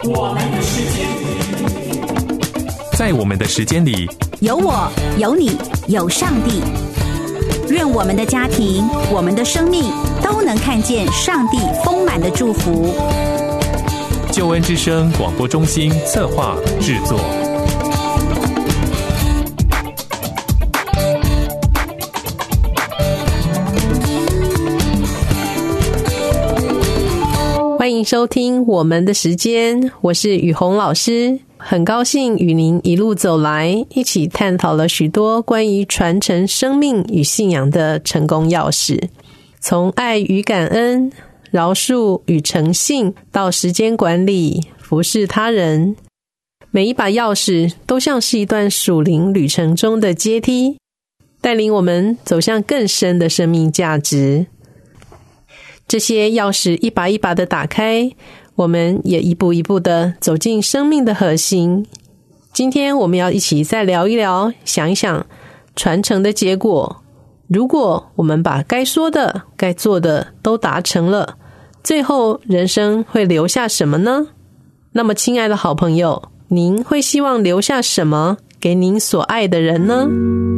我们的时间， 在我们的时间里， 有我，有你，有上帝。愿我们的家庭，我们的生命都能看见上帝丰满的祝福。 救恩之声广播中心策划制作。 欢迎收听我们的时间，我是雨虹老师，很高兴与您一路走来，一起探讨了许多关于传承生命与信仰的成功钥匙，从爱与感恩、饶恕与诚信到时间管理、服侍他人，每一把钥匙都像是一段属灵旅程中的阶梯，带领我们走向更深的生命价值。这些钥匙一把一把的打开，我们也一步一步的走进生命的核心。今天我们要一起再聊一聊，想一想传承的结果。如果我们把该说的、该做的都达成了，最后人生会留下什么呢？那么亲爱的好朋友，您会希望留下什么给您所爱的人呢？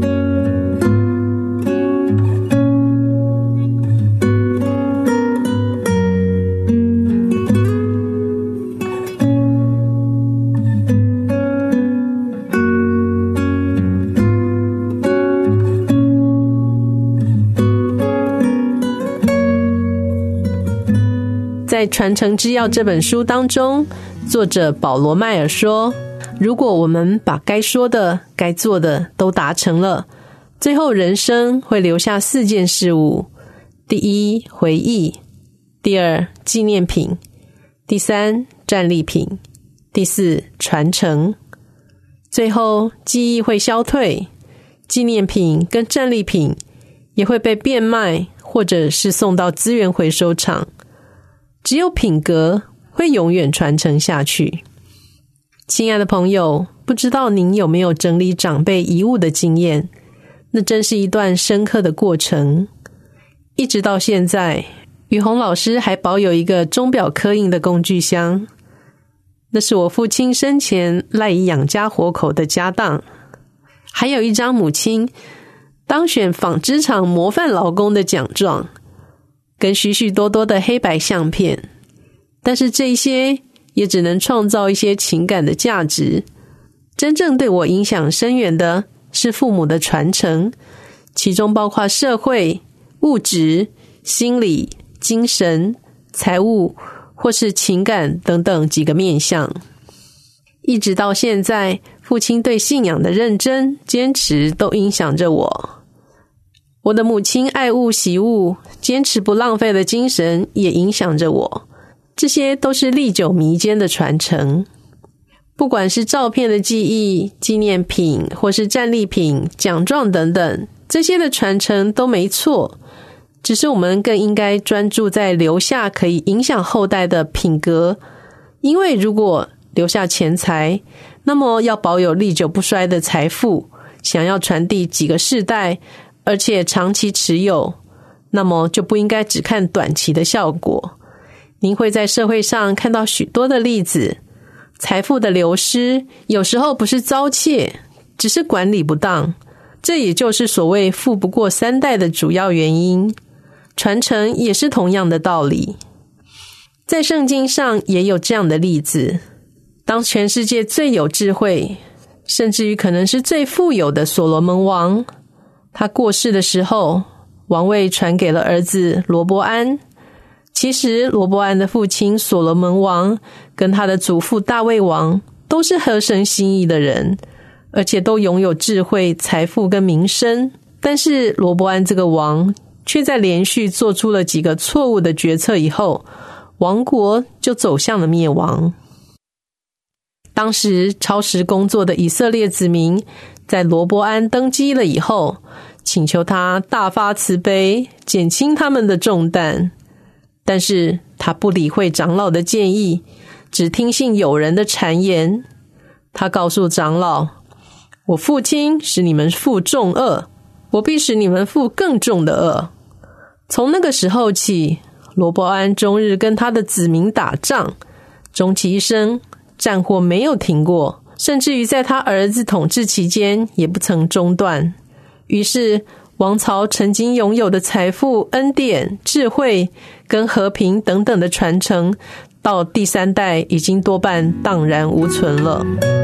在《传承之要》这本书当中，作者保罗·迈尔说，如果我们把该说的、该做的都达成了，最后人生会留下4件事物：第一，回忆；第二，纪念品；第三，战利品；第四，传承。最后记忆会消退，纪念品跟战利品也会被变卖，或者是送到资源回收厂。只有品格会永远传承下去。亲爱的朋友，不知道您有没有整理长辈遗物的经验？那真是一段深刻的过程。一直到现在，雨虹老师还保有一个钟表刻印的工具箱，那是我父亲生前赖以养家活口的家当。还有一张母亲当选纺织厂模范劳工的奖状，跟许许多多的黑白相片，但是这些也只能创造一些情感的价值。真正对我影响深远的是父母的传承，其中包括社会、物质、心理、精神、财务或是情感等等几个面向。一直到现在，父亲对信仰的认真、坚持都影响着我。我的母亲爱物惜物，坚持不浪费的精神也影响着我。这些都是历久弥坚的传承。不管是照片的记忆、纪念品，或是战利品、奖状等等，这些的传承都没错，只是我们更应该专注在留下可以影响后代的品格。因为如果留下钱财，那么要保有历久不衰的财富，想要传递几个世代，而且长期持有，那么就不应该只看短期的效果。您会在社会上看到许多的例子，财富的流失有时候不是遭窃，只是管理不当，这也就是所谓富不过3代的主要原因。传承也是同样的道理。在圣经上也有这样的例子，当全世界最有智慧，甚至于可能是最富有的所罗门王，他过世的时候，王位传给了儿子罗波安。其实罗波安的父亲所罗门王跟他的祖父大卫王都是合神心意的人，而且都拥有智慧、财富跟名声。但是罗波安这个王却在连续做出了几个错误的决策以后，王国就走向了灭亡。当时超时工作的以色列子民在罗波安登基了以后，请求他大发慈悲，减轻他们的重担。但是他不理会长老的建议，只听信友人的谗言。他告诉长老，我父亲使你们负重恶，我必使你们负更重的恶。从那个时候起，罗波安终日跟他的子民打仗，终其一生战火没有停过，甚至于在他儿子统治期间也不曾中断。于是王朝曾经拥有的财富、恩典、智慧跟和平等等的传承，到第三代已经多半荡然无存了。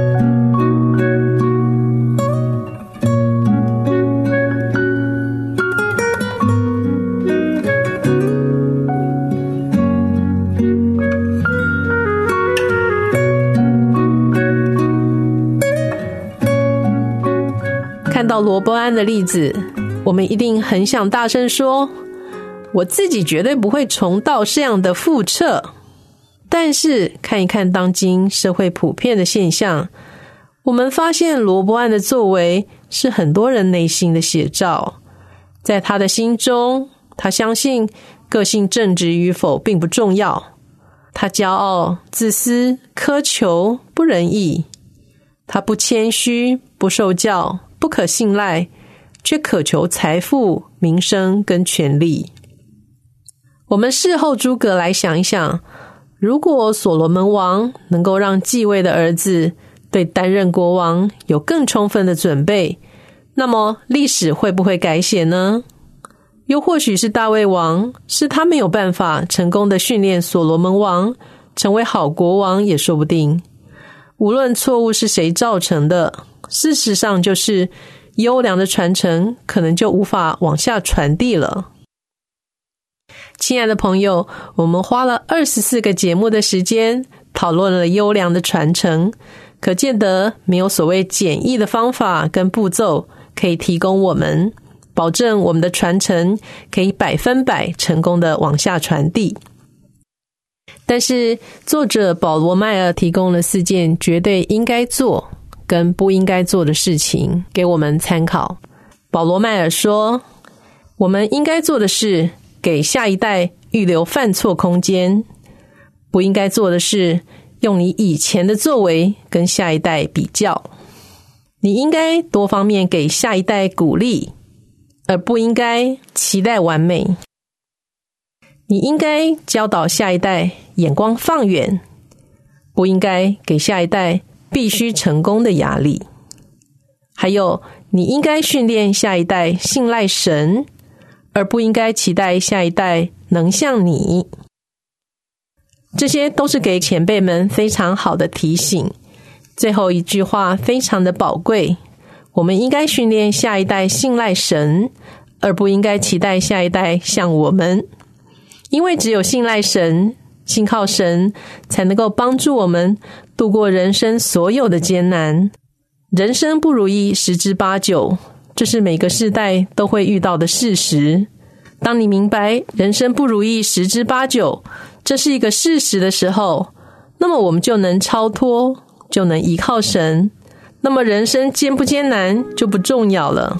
看到罗波安的例子，我们一定很想大声说，我自己绝对不会重蹈这样的覆辙。但是看一看当今社会普遍的现象，我们发现罗波安的作为是很多人内心的写照。在他的心中，他相信个性正直与否并不重要，他骄傲、自私、苛求、不仁义，他不谦虚、不受教、不可信赖，却渴求财富、名声跟权力。我们事后诸葛来想一想，如果所罗门王能够让继位的儿子对担任国王有更充分的准备，那么历史会不会改写呢？又或许是大卫王，是他没有办法成功的训练所罗门王成为好国王也说不定。无论错误是谁造成的，事实上就是优良的传承可能就无法往下传递了。亲爱的朋友，我们花了24个节目的时间讨论了优良的传承，可见得没有所谓简易的方法跟步骤可以提供我们，保证我们的传承可以100%成功的往下传递。但是作者保罗迈尔提供了4件绝对应该做跟不应该做的事情给我们参考。保罗迈尔说，我们应该做的是给下一代预留犯错空间，不应该做的是用你以前的作为跟下一代比较。你应该多方面给下一代鼓励，而不应该期待完美。你应该教导下一代眼光放远，不应该给下一代必须成功的压力。还有，你应该训练下一代信赖神，而不应该期待下一代能像你。这些都是给前辈们非常好的提醒。最后一句话非常的宝贵，我们应该训练下一代信赖神，而不应该期待下一代像我们。因为只有信赖神，信靠神，才能够帮助我们度过人生所有的艰难。人生不如意十之八九，这是每个世代都会遇到的事实。当你明白人生不如意十之八九，这是一个事实的时候，那么我们就能超脱，就能依靠神。那么人生艰不艰难就不重要了。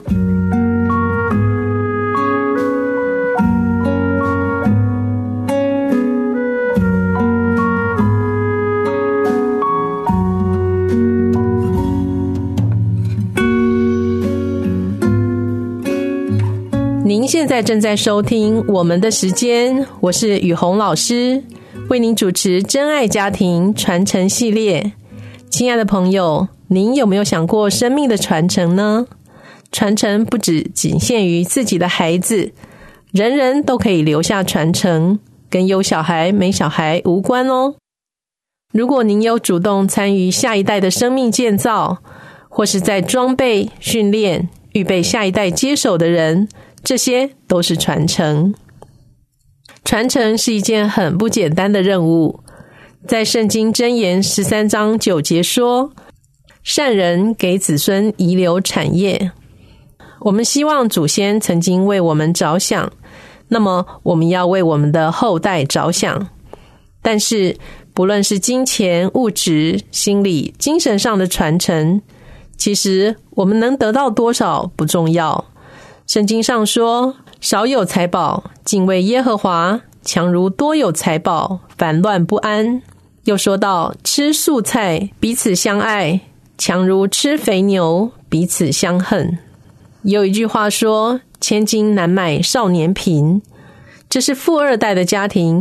您现在正在收听我们的时间，我是雨虹老师，为您主持真爱家庭传承系列。亲爱的朋友，您有没有想过生命的传承呢？传承不只仅限于自己的孩子，人人都可以留下传承，跟有小孩没小孩无关哦。如果您有主动参与下一代的生命建造，或是在装备、训练、预备下一代接手的人，这些都是传承。传承是一件很不简单的任务。在圣经箴言13章9节说，善人给子孙遗留产业。我们希望祖先曾经为我们着想，那么我们要为我们的后代着想。但是不论是金钱、物质、心理、精神上的传承，其实我们能得到多少不重要。圣经上说，少有财宝，敬畏耶和华，强如多有财宝，烦乱不安。又说到，吃素菜，彼此相爱，强如吃肥牛，彼此相恨。有一句话说，千金难买少年贫。这是富二代的家庭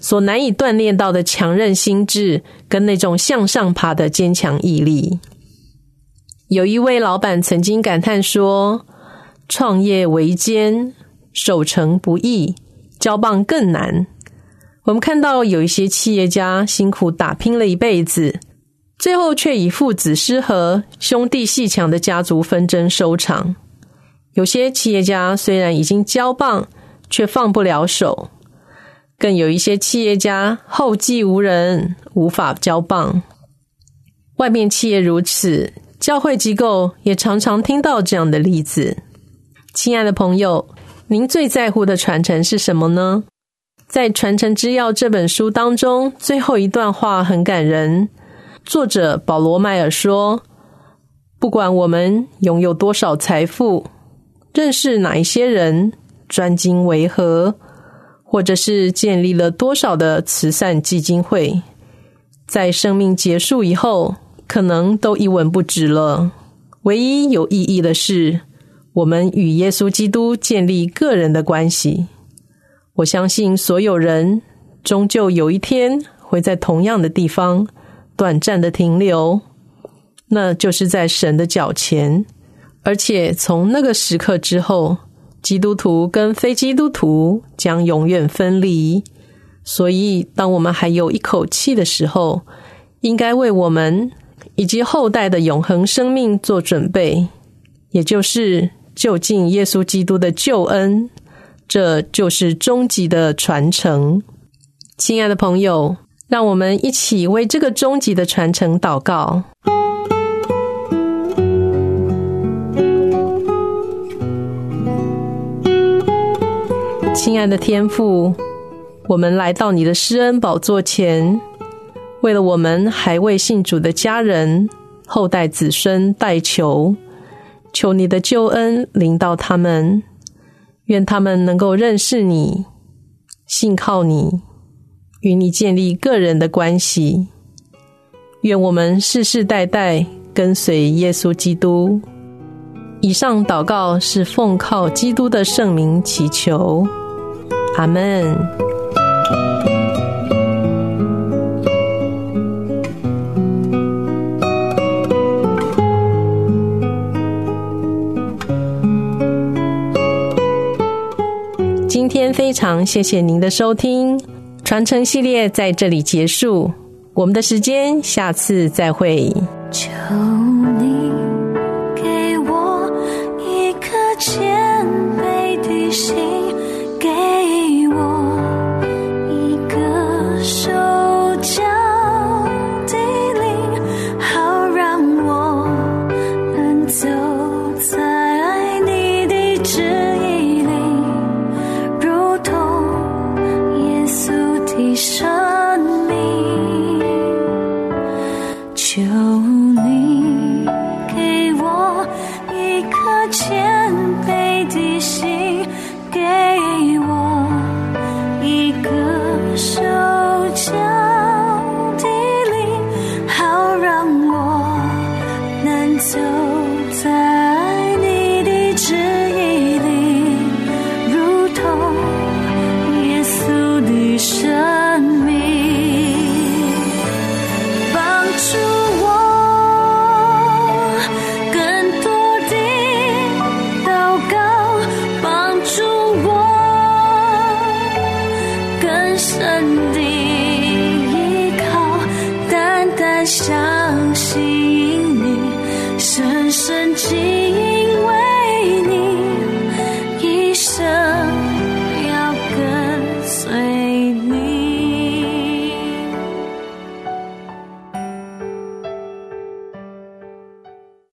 所难以锻炼到的强韧心智跟那种向上爬的坚强毅力。有一位老板曾经感叹说，创业维艰，守成不易，交棒更难。我们看到有一些企业家辛苦打拼了一辈子，最后却以父子失和、兄弟阋墙的家族纷争收场。有些企业家虽然已经交棒，却放不了手。更有一些企业家后继无人，无法交棒。外面企业如此，教会机构也常常听到这样的例子。亲爱的朋友，您最在乎的传承是什么呢？在《传承之要》这本书当中，最后一段话很感人。作者保罗·迈尔说，不管我们拥有多少财富，认识哪一些人，专精为何，或者是建立了多少的慈善基金会，在生命结束以后，可能都一文不值了。唯一有意义的是，我们与耶稣基督建立个人的关系。我相信所有人终究有一天会在同样的地方短暂的停留，那就是在神的脚前。而且从那个时刻之后，基督徒跟非基督徒将永远分离。所以当我们还有一口气的时候，应该为我们以及后代的永恒生命做准备，也就是就近耶稣基督的救恩，这就是终极的传承。亲爱的朋友，让我们一起为这个终极的传承祷告。亲爱的天父，我们来到你的施恩宝座前，为了我们还未信主的家人、后代子孙代求，求你的救恩临到他们，愿他们能够认识你，信靠你，与你建立个人的关系。愿我们世世代代跟随耶稣基督。以上祷告是奉靠基督的圣名祈求，阿们。今天非常谢谢您的收听，传承系列在这里结束，我们的时间下次再会。 求你给我一颗谦卑的心，给我一个受教的灵，好让我能走在你的旨意里，如同耶稣的生